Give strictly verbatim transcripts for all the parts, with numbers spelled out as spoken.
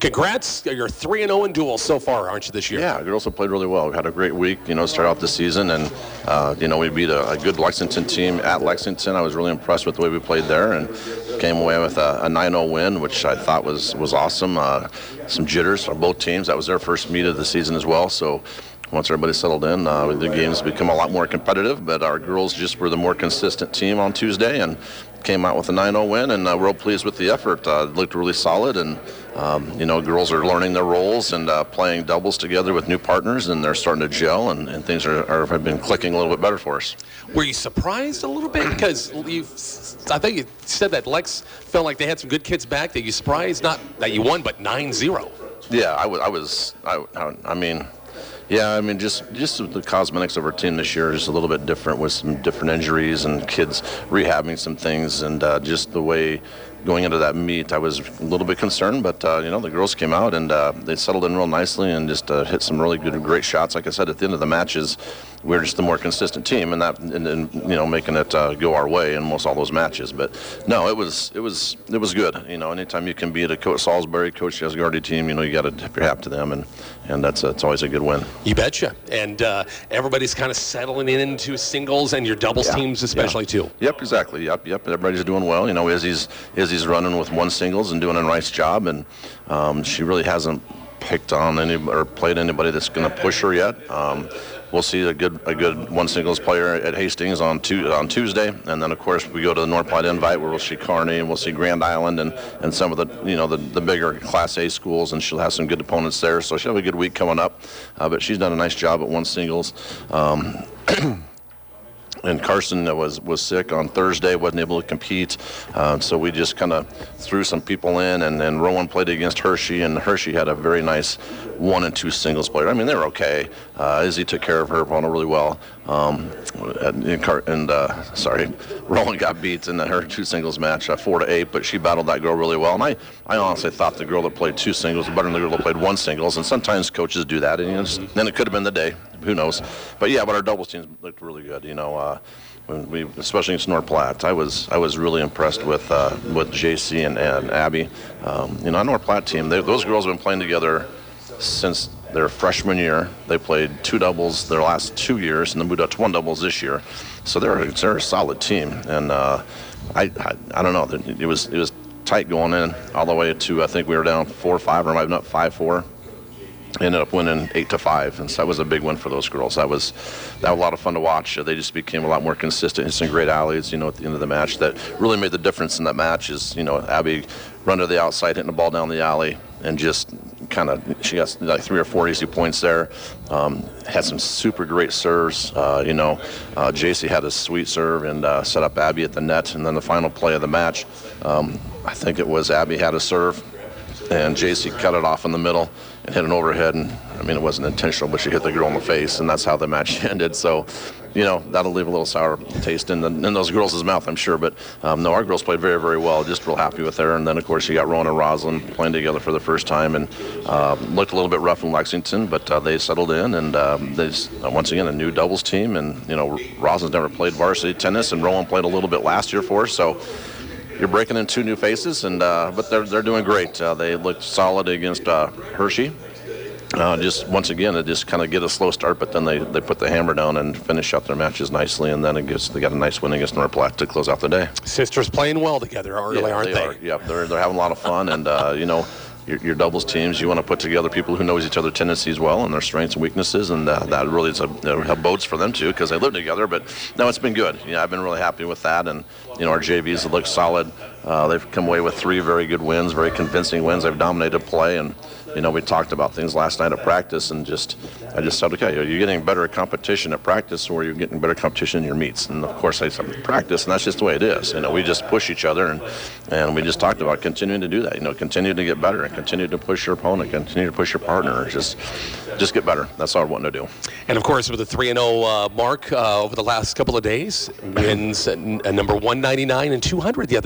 congrats. You're three and oh in duels so far, aren't you, this year? Yeah, girls have played really well. We had a great week, you know, start out the season, and, uh, you know, we beat a, a good Lexington team at Lexington. I was really impressed with the way we played there and came away with a, a nine oh win, which I thought was, was awesome. Uh, some jitters on both teams. That was their first meet of the season as well, so once everybody settled in, uh, the games become a lot more competitive, but our girls just were the more consistent team on Tuesday and came out with a nine oh win, and uh, we're real pleased with the effort. Uh, it looked really solid, and um, you know, girls are learning their roles and uh, playing doubles together with new partners, and they're starting to gel, and, and things are, are have been clicking a little bit better for us. Were you surprised a little bit? Because you, I think you said that Lex felt like they had some good kids back. That you surprised, not that you won, but nine zero. Yeah, I was, I was, I, I mean, yeah, I mean, just just the cosmetics of our team this year is a little bit different with some different injuries and kids rehabbing some things, and uh, just the way going into that meet, I was a little bit concerned, but uh, you know, the girls came out and uh, they settled in real nicely and just uh, hit some really good, great shots. Like I said, at the end of the matches, we we're just the more consistent team, and that, and, and you know, making it uh, go our way in most all those matches. But no, it was, it was, it was good. You know, anytime you can beat a Coach Salisbury, Coach Jasgardi team, you know, you got to tip your hat to them, and and that's uh, it's always a good win. You betcha. And uh, everybody's kind of settling in into singles and your doubles yeah. teams, especially yeah. too. Yep, exactly. Yep, yep. Everybody's doing well. You know, Izzy's Izzy's running with one singles and doing a nice job, and um, she really hasn't picked on any or played anybody that's going to push her yet. Um, we'll see a good a good one singles player at Hastings on tu- on Tuesday, and then of course we go to the North Platte Invite where we'll see Kearney and we'll see Grand Island and, and some of the you know the, the bigger Class A schools, and she'll have some good opponents there. So she'll have a good week coming up. Uh, but she's done a nice job at one singles. Um, And Carson was, was sick on Thursday, wasn't able to compete. Uh, so we just kind of threw some people in, and then Rowan played against Hershey, and Hershey had a very nice one and two singles player. I mean, they were okay. Uh, Izzy took care of her opponent really well. Um, and, and uh, sorry, Rowan got beat in her two singles match, uh, four to eight, but she battled that girl really well. And I, I honestly thought the girl that played two singles was better than the girl that played one singles. And sometimes coaches do that, and you know, just, then it could have been the day. Who knows? But yeah, but our doubles teams looked really good. You know, uh, when we, especially against North Platte, I was I was really impressed with uh, with J C and, and Abby. Um, you know, our North Platte team, they, those girls have been playing together since their freshman year. They played two doubles their last two years, and then moved up to one doubles this year. So they're they're a solid team, and uh, I, I I don't know. It was it was tight going in all the way to I think we were down four or five, or maybe not five four. Ended up winning eight to five, and so that was a big win for those girls. That was that was a lot of fun to watch. They just became a lot more consistent, hit some great alleys, you know, at the end of the match. That really made the difference in that match. Is you know, Abby run to the outside, hitting the ball down the alley, and just kind of she got like three or four easy points there. Um, had some super great serves. Uh, you know, uh, J C had a sweet serve and uh, set up Abby at the net, and then the final play of the match, um, I think it was Abby had a serve, and J C cut it off in the middle and hit an overhead, and I mean, it wasn't intentional, but she hit the girl in the face, and that's how the match ended. So, you know, that'll leave a little sour taste in, the, in those girls' mouth, I'm sure. But um, no, our girls played very, very well. Just real happy with her. And then, of course, you got Rowan and Rosalind playing together for the first time, and uh, looked a little bit rough in Lexington, but uh, they settled in, and um, they just, uh, once again, a new doubles team. And you know, Rosalind's never played varsity tennis, and Rowan played a little bit last year for us. So you're breaking in two new faces, and uh, but they're they're doing great. Uh, they looked solid against uh, Hershey. Uh, just once again, they just kind of get a slow start, but then they, they put the hammer down and finish out their matches nicely, and then it gets they got a nice win against North Platte to close out the day. Sisters playing well together, really, yeah, aren't they? they? Are. Yeah, they're they're having a lot of fun, and uh, you know. Your, your doubles teams, you want to put together people who knows each other's tendencies well and their strengths and weaknesses, and uh, that really is a, a boats for them too because they live together. But no, it's been good. Yeah, I've been really happy with that, and you know our J Vs have looked solid. Uh, they've come away with three very good wins, very convincing wins. They've dominated play, and you know we talked about things last night at practice, and just I just said, okay, you're getting better competition at practice, or you're getting better competition in your meets. And of course, I said practice, and that's just the way it is. You know, we just push each other, and and we just talked about continuing to do that. You know, continue to get better and continue to push your opponent, continue to push your partner. Just, just get better. That's all we're wanting to do. And of course, with the three and oh uh, mark uh, over the last couple of days, wins uh, number one ninety-nine and two hundred the other day, huh?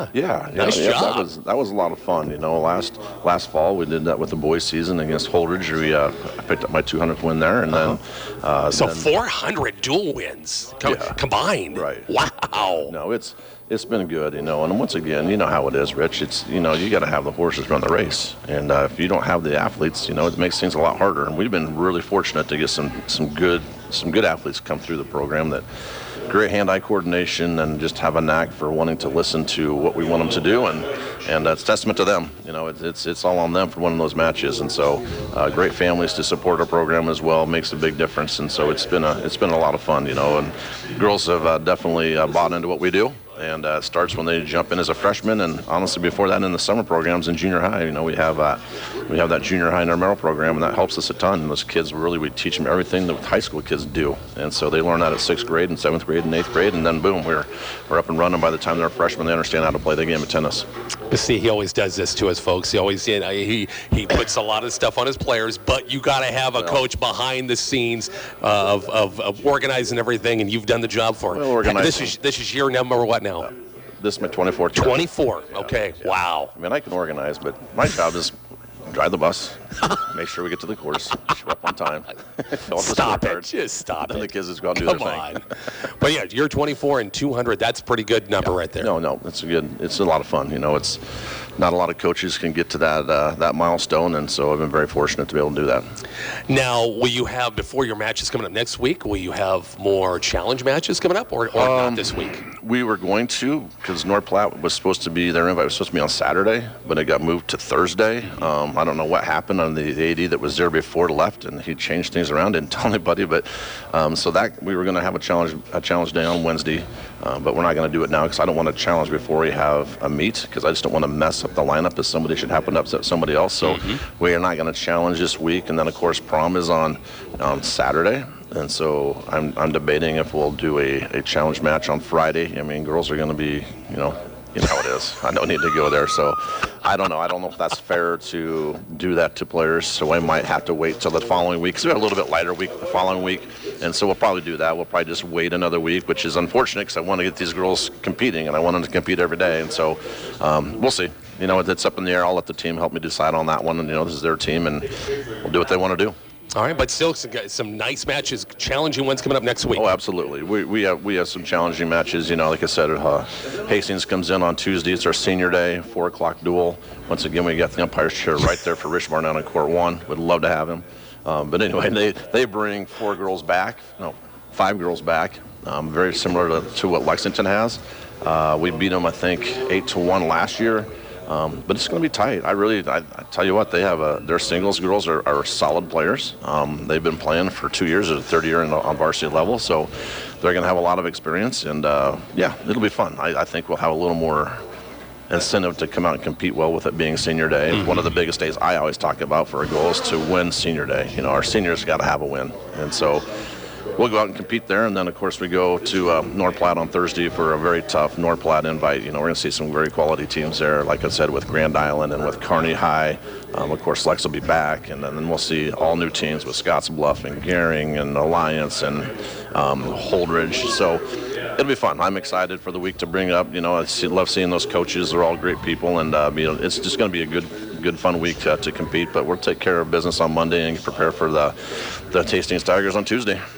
Yeah. Yeah, yeah, Nice yeah, job. That was that was a lot of fun. You know, last last fall we did that with the boys' season against Holdridge. We uh, I picked up my two hundredth win there, and then uh, So then, four hundred dual wins co- Yeah. combined. Right. Wow. No, it's it's been good, you know. And once again, you know how it is, Rich. It's you know you got to have the horses run the race, and uh, if you don't have the athletes, you know, it makes things a lot harder. And we've been really fortunate to get some some good some good athletes come through the program that. Great hand-eye coordination and just have a knack for wanting to listen to what we want them to do, and and that's testament to them. You know, it's it's, it's all on them for winning those matches, and so uh, great families to support our program as well makes a big difference. And so it's been a it's been a lot of fun, you know. And girls have uh, definitely uh, bought into what we do. And uh, it starts when they jump in as a freshman, and honestly, before that, in the summer programs in junior high, you know, we have uh, we have that junior high intramural program, and that helps us a ton. And those kids really, we teach them everything that high school kids do, and so they learn that at sixth grade and seventh grade and eighth grade, and then boom, we're we're up and running. By the time they're freshmen, they understand how to play the game of tennis. But see, he always does this to us, folks. He always, you know, he he puts a lot of stuff on his players, but you got to have a Well, coach behind the scenes uh, of, of of organizing everything, and you've done the job for it. Well, organizing. This is this is year number what now? This is my twenty-fourth year. twenty-four. Okay. Yeah. Wow. I mean, I can organize, but my job is drive the bus, make sure we get to the course, show up on time. fill out the Stop it. scorecard, Just stop then it. the kids just go out and do Come their on. thing. But yeah, you're twenty-four and two hundred. That's a pretty good number right there. No, no, it's a good. It's a lot of fun. You know, it's not a lot of coaches can get to that uh, that milestone, and so I've been very fortunate to be able to do that. Now, will you have, before your matches coming up next week, will you have more challenge matches coming up, or, or Um, not this week? We were going to, because North Platte was supposed to be, their invite was supposed to be on Saturday, but it got moved to Thursday. Um, I don't know what happened on the A D that was there before left, and he changed things around, didn't tell anybody. But um, so that we were going to have a challenge a challenge day on Wednesday, uh, but we're not going to do it now because I don't want to challenge before we have a meet, because I just don't want to mess up the lineup if somebody should happen to upset somebody else. So Mm-hmm. we are not going to challenge this week, and then of course prom is on on Saturday. And so I'm, I'm debating if we'll do a, a challenge match on Friday. I mean, girls are going to be, you know, you know how it is. I don't need to go there. So I don't know. I don't know if that's fair to do that to players. So I might have to wait till the following week. So we have a little bit lighter week the following week. And so we'll probably do that. We'll probably just wait another week, which is unfortunate because I want to get these girls competing and I want them to compete every day. And so um, we'll see. You know, it's up in the air. I'll let the team help me decide on that one. And, you know, this is their team and we'll do what they want to do. All right, but still some, some nice matches, challenging ones coming up next week. Oh, absolutely. We we have we have some challenging matches. You know, like I said, uh, Hastings comes in on Tuesday. It's our senior day, four o'clock duel. Once again, we got the umpire's chair right there for Rich Barnett on court one. Would love to have him. Um, but anyway, they they bring four girls back. No, five girls back. Um, very similar to, to what Lexington has. Uh, we beat them, I think, eight to one last year. Um, but it's going to be tight. I really, I, I tell you what, they have a, their singles girls are, are solid players. Um, they've been playing for two years at a third year in the, on varsity level, so they're going to have a lot of experience. And uh, yeah, it'll be fun. I, I think we'll have a little more incentive to come out and compete well with it being senior day. Mm-hmm. One of the biggest days I always talk about for a goal is to win senior day. You know, our seniors got to have a win, and so we'll go out and compete there, and then, of course, we go to uh, North Platte on Thursday for a very tough North Platte invite. You know, we're going to see some very quality teams there, like I said, with Grand Island and with Kearney High. Um, of course, Lex will be back, and then we'll see all new teams with Scotts Bluff and Gehring and Alliance and um, Holdridge. So it'll be fun. I'm excited for the week to bring up. You know, I see, love seeing those coaches. They're all great people, and uh, you know, it's just going to be a good good, fun week uh, to compete. But we'll take care of business on Monday and prepare for the, the Hastings Tigers on Tuesday.